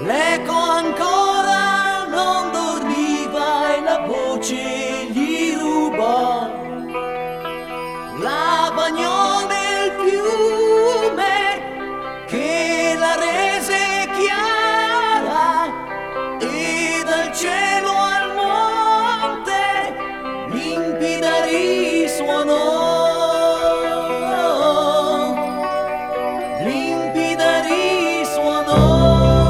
L'eco ancora non dormiva e la voce gli rubò. La bagnò nel fiume che la rese chiara e dal cielo al monte limpida risuonò. Limpida risuonò.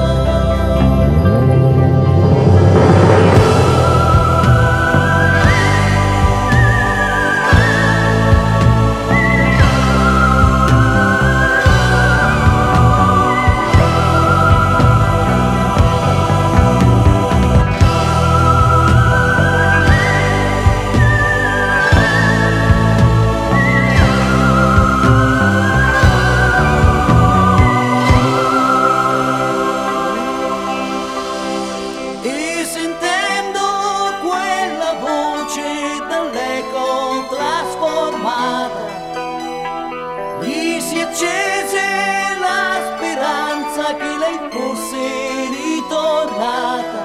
E sentendo quella voce dall'eco trasformata, gli si accese la speranza che lei fosse ritornata.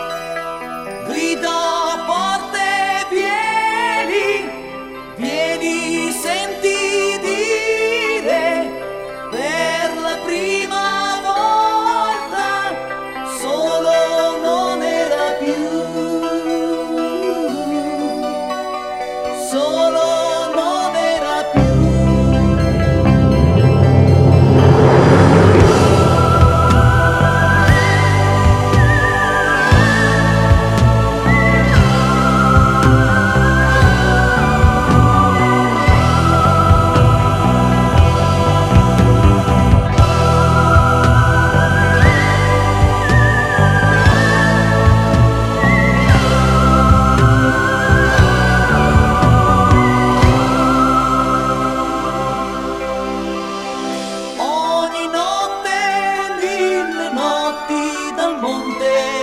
Gridò forte: vieni, vieni, senti dire per la prima volta solo non era più, solo non era più. Ogni notte, mille notti dal monte